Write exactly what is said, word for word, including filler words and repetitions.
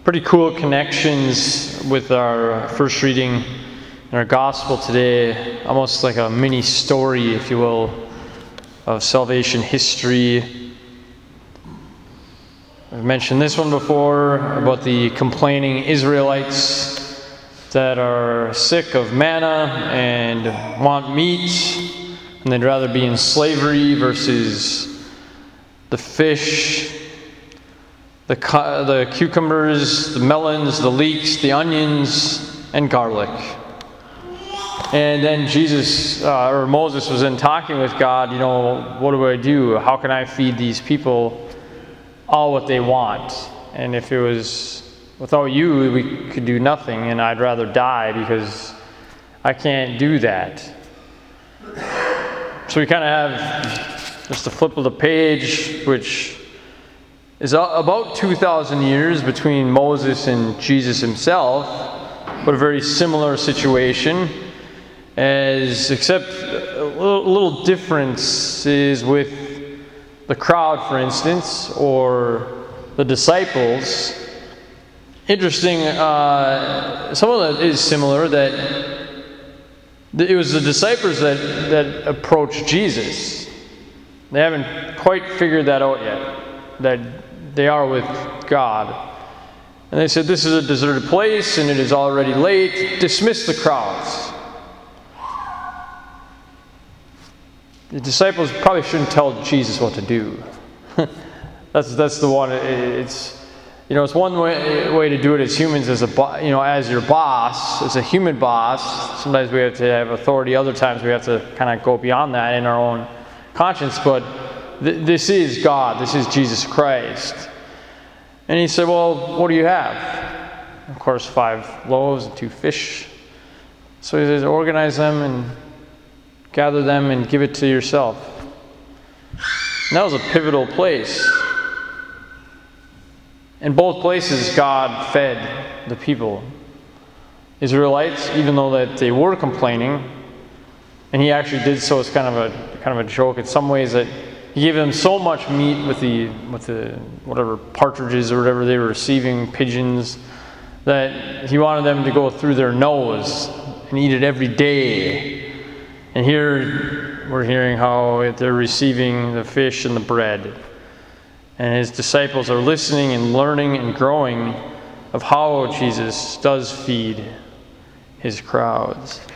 Pretty cool connections with our first reading in our gospel today, almost like a mini story, if you will, of salvation history. I've mentioned this one before about the complaining Israelites that are sick of manna and want meat, and they'd rather be in slavery versus the fish, the cu- the cucumbers, the melons, the leeks, the onions, and garlic. And then Jesus, uh, or Moses was in talking with God, you know, what do I do? How can I feed these people all what they want? And if it was without you, we could do nothing, and I'd rather die because I can't do that. So we kind of have just a flip of the page, which is about two thousand years between Moses and Jesus himself, but a very similar situation, as except a little, a little difference is with the crowd, for instance, or the disciples. Interesting, uh, some of that is similar, that it was the disciples that, that approached Jesus. They haven't quite figured that out yet, that they are with God. And they said, this is a deserted place and it is already late. Dismiss the crowds. The disciples probably shouldn't tell Jesus what to do. that's that's the one. It's you know it's one way way to do it as humans, as a bo- you know as your boss, as a human boss. Sometimes we have to have authority. Other times we have to kind of go beyond that in our own conscience. But th- this is God. This is Jesus Christ. And he said, "Well, what do you have?" Of course, five loaves and two fish. So he says, "Organize them and gather them and give it to yourself." And that was a pivotal place. In both places, God fed the people. Israelites, even though that they were complaining, and he actually did so as kind of a kind of a joke in some ways, that he gave them so much meat with the with the whatever partridges or whatever they were receiving, pigeons, that he wanted them to go through their nose and eat it every day. And here we're hearing how they're receiving the fish and the bread. And his disciples are listening and learning and growing of how Jesus does feed his crowds.